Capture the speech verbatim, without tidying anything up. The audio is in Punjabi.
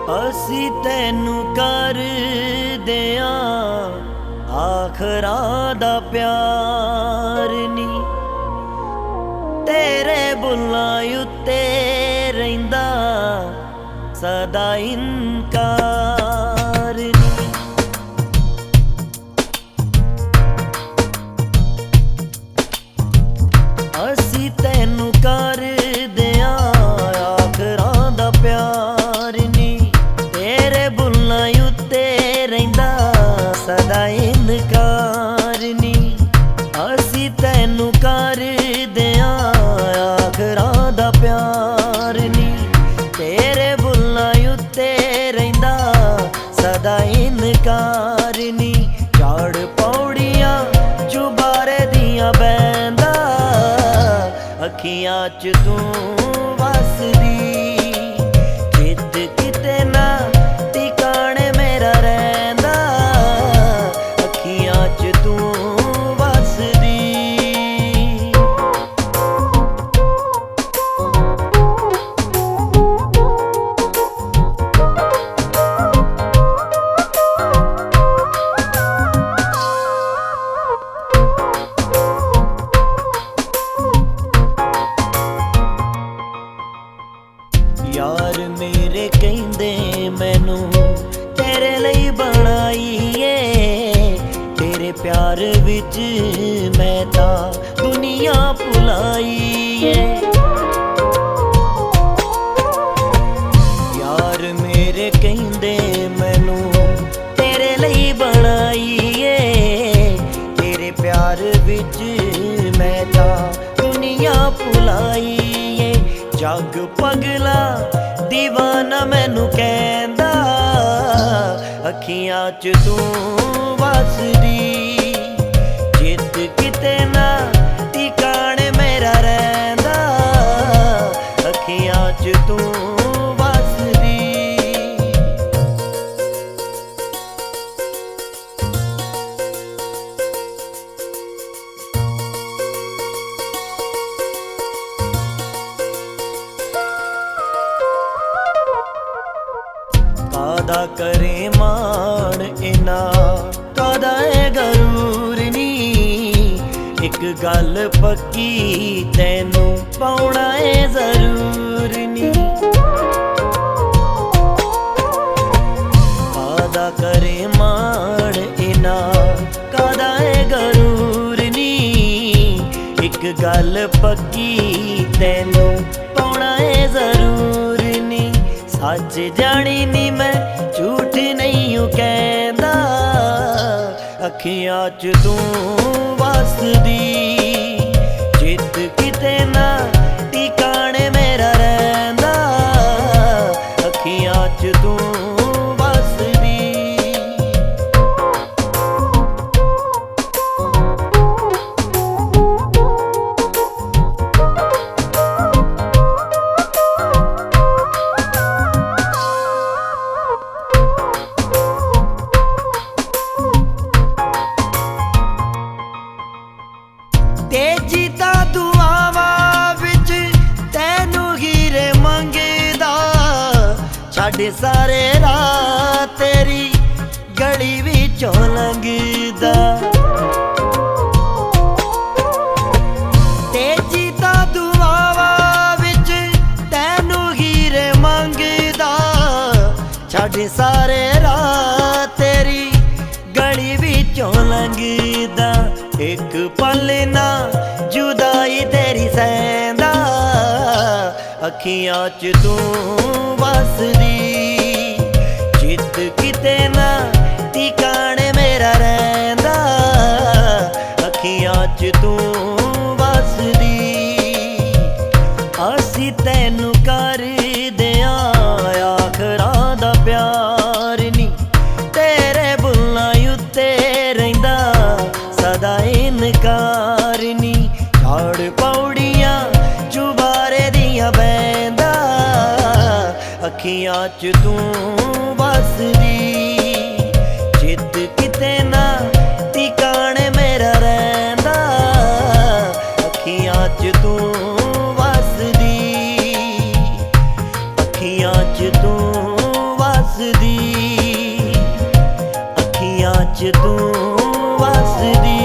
ਅਸੀਂ ਤੈਨੂੰ ਕਰਦੇ ਆਂ ਆਖਰਾਂ ਦਾ ਪਿਆਰ ਨੀ, ਤੇਰੇ ਬੁੱਲਾਂ ਉੱਤੇ ਰਹਿੰਦਾ ਸਦਾ ਇਨਕਾਰ ਨੀ। ਅਸੀਂ ਤੈਨੂੰ ਕਰਦੇ ਆਂ ਆਖਰਾਂ ਦਾ ਪਿਆਰ ਨੀ, ਤੇਰੇ ਬੁੱਲਾਂ ਉੱਤੇ ਰਹਿੰਦਾ ਸਦਾ ਇਨਕਾਰ ਨੀ। ਅਸੀਂ ਤੈਨੂੰ ਕਰਦੇ ਆਂ ਆਖਰਾਂ ਦਾ ਪਿਆਰ ਨੀ, ਤੇਰੇ ਬੁੱਲਾਂ ਉੱਤੇ ਰਹਿੰਦਾ ਸਦਾ ਇਨਕਾਰ ਨੀ। ਝਾੜ ਪੌੜੀਆਂ ਚੁਬਾਰੇ ਦੀਆਂ ਬਹਿੰਦਾ ਅੱਖੀਆਂ ਚ ਤੂੰ ਵਸਦੀ, ਜਿੱਦ ਕਿਤੇ ਨਾ ਟਿਕਾਣੇ ਮੇਰਾ ਰਹਿੰਦਾ ਅੱਖੀਆਂ ਚ ਤੂੰ ਵਸਦੀ। ਯਾਰ ਮੇਰੇ ਕਹਿੰਦੇ ਮੈਨੂੰ ਤੇਰੇ ਲਈ ਬਣਾਈ ਏ, ਤੇਰੇ ਪਿਆਰ ਵਿੱਚ ਮੈਂ ਤਾਂ ਦੁਨੀਆ ਭੁਲਾਈ ਏ। ਯਾਰ ਮੇਰੇ ਕਹਿੰਦੇ ਮੈਨੂੰ ਤੇਰੇ ਲਈ ਬਣਾਈ ਏ, ਤੇਰੇ ਪਿਆਰ ਵਿੱਚ ਮੈਂ ਤਾਂ ਦੁਨੀਆ ਭੁਲਾਈ ਏ। ਜੱਗ ਪਗਲਾ ਦੀਵਾਨਾ ਮੈਨੂੰ ਕਹਿੰਦਾ ਅੱਖੀਆਂ ਚ ਤੂੰ ਵਸਦੀ, ਜਿੱਦ ਕਿਤੇ ਨਾ ਟਿਕਾਣੇ ਮੇਰਾ ਰਹਿੰਦਾ ਅੱਖੀਆਂ ਚ ਤੂੰ ਵਸਦੀ। ਕਾਦਾ ਕਰੇ ਮਾਣ ਇਨਾ ਕਾਦਾ ਏ ਗਰੂਰ ਨੀ, ਇੱਕ ਗੱਲ ਪੱਕੀ ਤੈਨੂੰ ਪਾਉਣਾ ਏ ਜ਼ਰੂਰ ਨੀ। ਕਾਦਾ ਕਰੇ ਮਾਣ ਇਨਾ ਕਾਦਾ ਏ ਗਰੂਰ ਨੀ, ਇੱਕ ਗੱਲ ਪੱਕੀ ਤੈਨੂੰ ਪਾਉਣਾ ਏ ਜ਼ਰੂਰ ਨੀ। ਸੱਚ ਜਾਣੀ ਨੀ ਮੈਂ ਝੂਠ ਨਹੀਂ ਓ ਕਹਿੰਦਾ ਅੱਖੀਆਂ ਚ ਤੂੰ ਵਸਦੀ, ਜਿੱਦ ਕਿਤੇ ਨਾ ਟਿਕਾਣੇ ਮੇਰਾ ਰਹਿੰਦਾ ਅੱਖੀਆਂ ਚ ਤੂੰ ਵਸਦੀ। ਤੇਜੀ ਤਾਂ ਦੁਆਵਾਂ ਵਿੱਚ ਤੈਨੂੰ ਹੀਰੇ ਮੰਗਦਾ, ਛੱਡ ਸਾਰੇ ਰਾਹ ਤੇਰੀ ਗਲੀ ਵਿੱਚੋਂ ਲੰਘਦਾ। ਤੇਜੀ ਤਾਂ ਦੁਆਵਾਂ ਵਿੱਚ ਤੈਨੂੰ ਹੀਰੇ ਮੰਗਦਾ, ਛੱਡ ਸਾਰੇ ਰਾਹ ਤੇਰੀ ਗਲੀ ਵਿੱਚੋਂ ਲੰਘਦਾ। ਇੱਕ ਪਲ ਨਾ ਜੁਦਾਈ ਤੇਰੀ ਸਹਿੰਦਾ ਅੱਖੀਆਂ ਚ ਤੂੰ ਵਸਦੀ, ਜਿੱਦ ਕਿਤੇ ਨਾ ਟਿਕਾਣੇ ਮੇਰਾ ਰਹਿੰਦਾ ਅੱਖੀਆਂ ਚ ਤੂੰ ਵਸਦੀ। ਅਸੀਂ ਤੈਨੂੰ ਕਰਦੇ ਆਂ ਆਖਰਾਂ ਦਾ ਪਿਆਰ ਨੀ, ਤੇਰੇ ਬੁੱਲਾਂ ਉੱਤੇ ਰਹਿੰਦਾ ਸਦਾ ਇਨਕਾਰ ਨੀ। ਝਾੜ ਪੌੜੀਆਂ ਚੁਬਾਰੇ ਦੀਆਂ ਬਹਿੰਦਾ ਅੱਖੀਆਂ ਚ ਤੂੰ ਵਸਦੀ, ਜਿੱਦ ਕਿਤੇ ਨਾ ਟਿਕਾਣੇ ਮੇਰਾ ਰਹਿੰਦਾ ਅੱਖੀਆਂ ਚ ਤੂੰ ਵਸਦੀ। ਅੱਖੀਆਂ ਚ ਤੂੰ ਵਸਦੀ। ਅੱਖੀਆਂ 'ਚ ਤੂੰ ਵਸਦੀ।